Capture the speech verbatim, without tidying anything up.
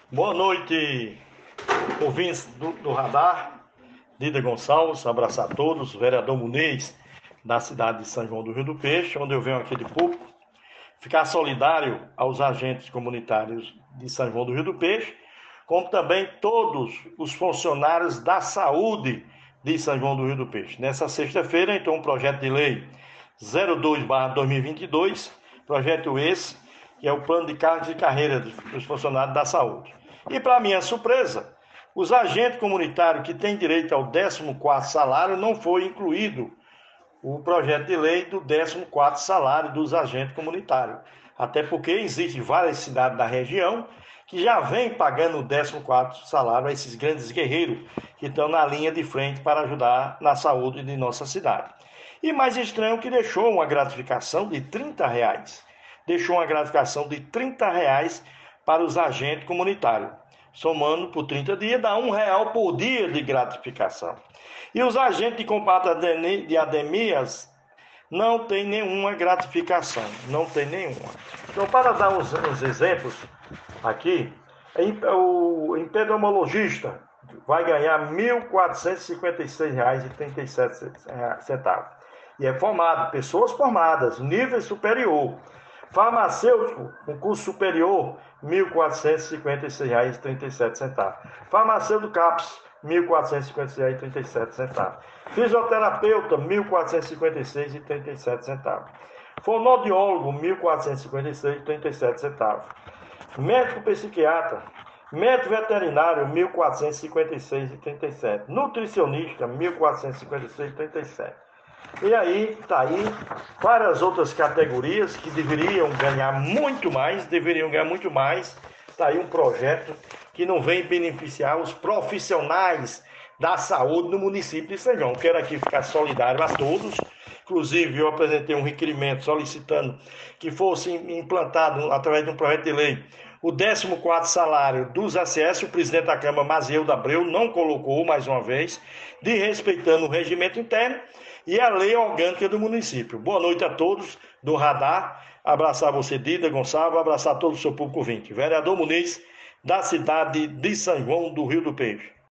Boa noite, ouvintes do, do Radar. Dida Gonçalves, abraçar a todos. Vereador Muniz, da cidade de São João do Rio do Peixe, onde eu venho aqui de público, ficar solidário aos agentes comunitários de São João do Rio do Peixe, como também todos os funcionários da saúde de São João do Rio do Peixe. Nessa sexta-feira, então, um projeto de lei zero dois barra dois mil e vinte e dois, projeto esse, que é o plano de cargos e carreira dos funcionários da saúde. E, para minha surpresa, os agentes comunitários que têm direito ao décimo quarto salário não foi incluído o projeto de lei do décimo quarto salário dos agentes comunitários. Até porque existem várias cidades da região que já vêm pagando o décimo quarto salário a esses grandes guerreiros que estão na linha de frente para ajudar na saúde de nossa cidade. E mais estranho que deixou uma gratificação de trinta reais. Deixou uma gratificação de trinta reais para os agentes comunitários. Somando por trinta dias, dá um real por dia de gratificação. E os agentes de combate de ademias não têm nenhuma gratificação. Não tem nenhuma. Então, para dar uns, uns exemplos aqui, o epidemiologista vai ganhar mil quatrocentos e cinquenta e seis reais e trinta e sete centavos. E é formado, pessoas formadas, nível superior. Farmacêutico, um curso superior, mil quatrocentos e cinquenta e seis reais e trinta e sete centavos. Farmacêutico CAPES, mil quatrocentos e cinquenta e seis reais e trinta e sete centavos. Fisioterapeuta, mil quatrocentos e cinquenta e seis reais e trinta e sete centavos. Fonoaudiólogo, mil quatrocentos e cinquenta e seis reais e trinta e sete centavos. Médico psiquiatra, médico veterinário, mil quatrocentos e cinquenta e seis reais e trinta e sete centavos. Nutricionista, mil quatrocentos e cinquenta e seis reais e trinta e sete centavos. E aí, tá aí, várias outras categorias que deveriam ganhar muito mais, deveriam ganhar muito mais. Tá aí um projeto que não vem beneficiar os profissionais da saúde no município de São João. Quero aqui ficar solidário a todos. Inclusive, eu apresentei um requerimento solicitando que fosse implantado, através de um projeto de lei, o décimo quarto salário dos A C S. O presidente da Câmara, Maziel da Abreu, não colocou, mais uma vez, de respeitando o regimento interno e a lei orgânica do município. Boa noite a todos do Radar. Abraçar você, Dida Gonçalves, abraçar todo o seu público ouvinte. Vereador Muniz, da cidade de São João do Rio do Peixe.